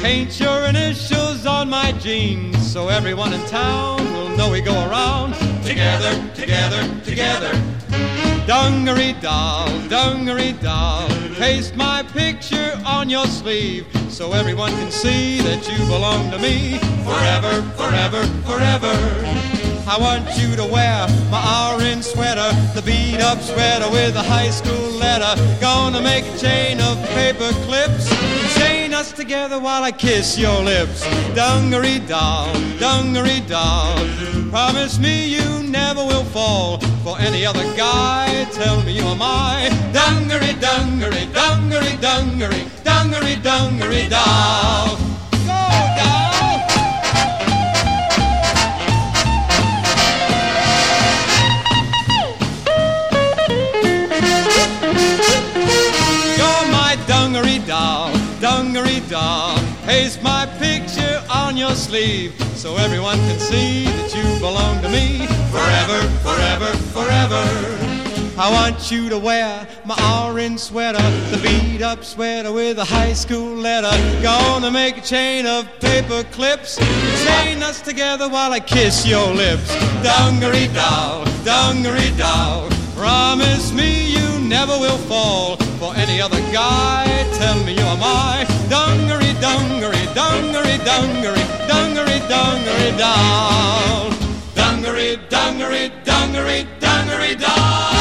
Paint your initials on my jeans so everyone in town will know we go around together, together, together. Dungaree doll, paste my picture on your sleeve so everyone can see that you belong to me forever, forever, forever. I want you to wear my orange sweater, the beat-up sweater with a high school letter. Gonna make a chain of paper clips and chain us together while I kiss your lips. Dungaree doll, promise me you never will fall for any other guy. Tell me you are my dungaree, dungaree, dungaree, dungaree, dungaree, dungaree doll. Dungaree doll, paste my picture on your sleeve so everyone can see that you belong to me forever, forever, forever. I want you to wear my orange sweater, the beat-up sweater with a high school letter. Gonna make a chain of paper clips, chain us together while I kiss your lips. Dungaree doll, promise me you never will fall for any other guy. Tell me you are my dungaree, dungaree, dungaree, dungaree, dungaree, dungaree doll. Dungaree, dungaree, dungaree, dungaree doll.